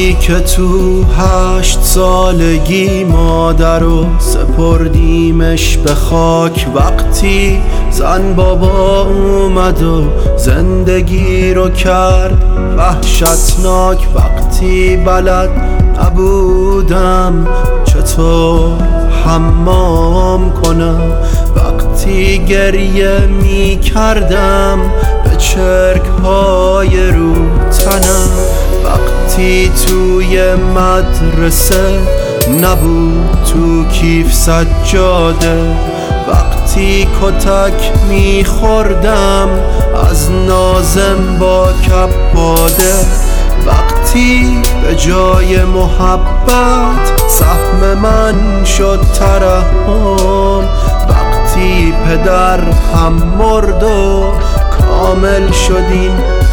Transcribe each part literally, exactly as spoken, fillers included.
وقتی که تو هشت سالگی مادر رو سپردیمش به خاک، وقتی زن بابا اومد و زندگی رو کرد وحشتناک، وقتی بلد نبودم چطور حمام کنم، وقتی گریه می کردم به چرک های رو تنم، وقتی توی مدرسه نبود تو کیف سجاده، وقتی کتک می خوردم از نازم با کباده، وقتی به جای محبت سهم من شد ترحم، وقتی پدر هم مرد و کامل شد این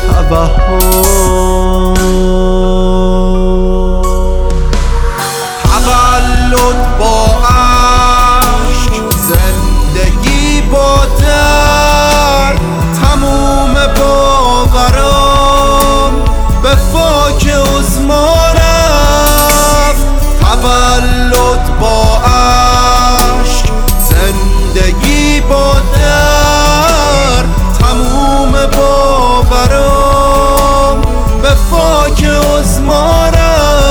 توهم. تولد با عشق، زندگی با درد، تموم باورام به خاک عظما رفت. تولد با عشق، زندگی با درد، تموم باورام به خاک عظما رفت.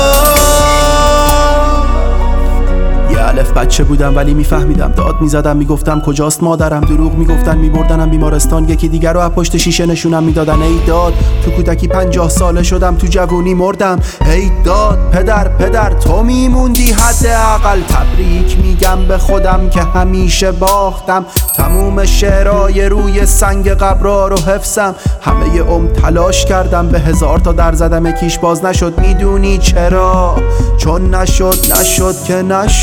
یه الف بچه بودم ولی میفهمیدم، داد میزدم میگفتم کجاست مادرم، دروغ میگفتن میبردنم بیمارستان، یکی دیگر رو از پشت شیشه نشونم میدادن. ای داد تو کودکی پنجاه ساله شدم، تو جوونی مردم. ای داد پدر پدر تو میموندی حداقل. تبریک میگم به خودم که همیشه باختم، تموم شعرهای روی سنگ قبرا رو حفظم. همه عمر تلاش کردم به هزار تا در زدم، یکیش باز نشد. میدونی چرا؟ چون نشد نشد که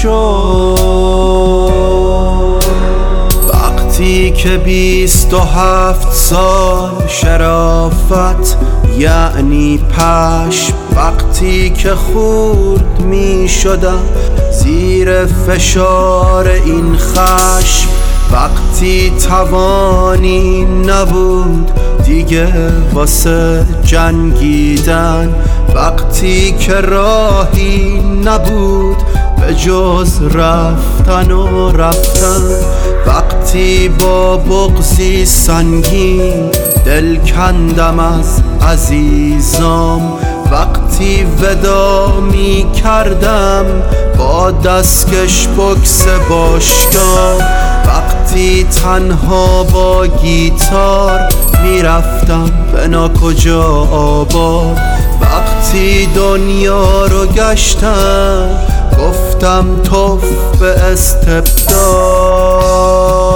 نشد. وقتی که بیست و هفت سال شرافت یعنی پشم، وقتی که خورد می شدم زیر فشار این خشم، وقتی توانی نبود دیگه واسه جنگیدن، وقتی که راهی نبود به جز رفتن و رفتن، وقتی با بغضی سنگین دل کندم از عزیزام، وقتی ودا می کردم با دستکش بکس باشگاه، وقتی تنها با گیتار میرفتم به ناکجا آباد، وقتی دنیا رو گشتم گفتم توف به استبداد.